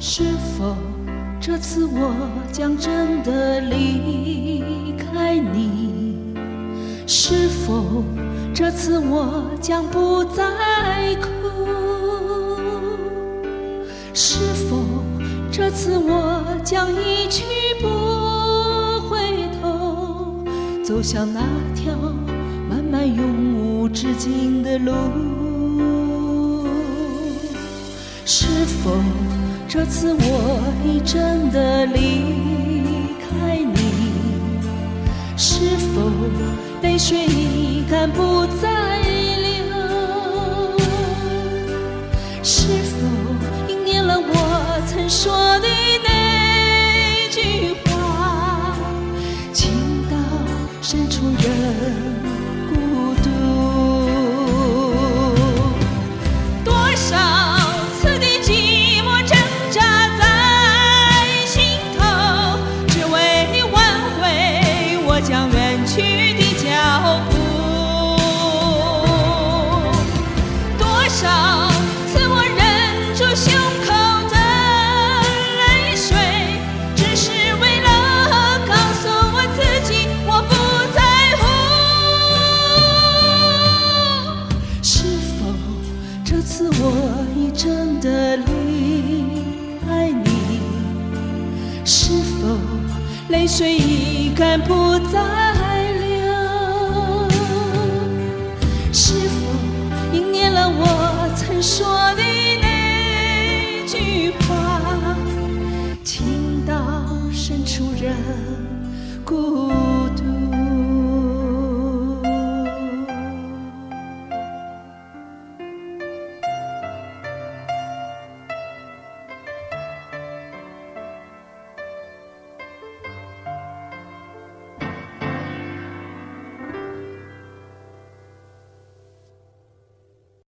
是否这次我将真的离开你？是否这次我将不再哭？是否这次我将一去不回头，走向那条漫漫永无止境的路？是否这次我已真的离开你？是否泪水已干不再流？是否应验了我曾说的那句话，情到深处人孤独？多少次的寂寞挣扎在心头，只为挽回我将远去的脚步。多少次我忍住胸口的泪水，只是为了告诉我自己我不在乎。是否这次我已真的离开你？是否泪水已干不再流？是否应验了我曾说的那句话，情到深处人孤独？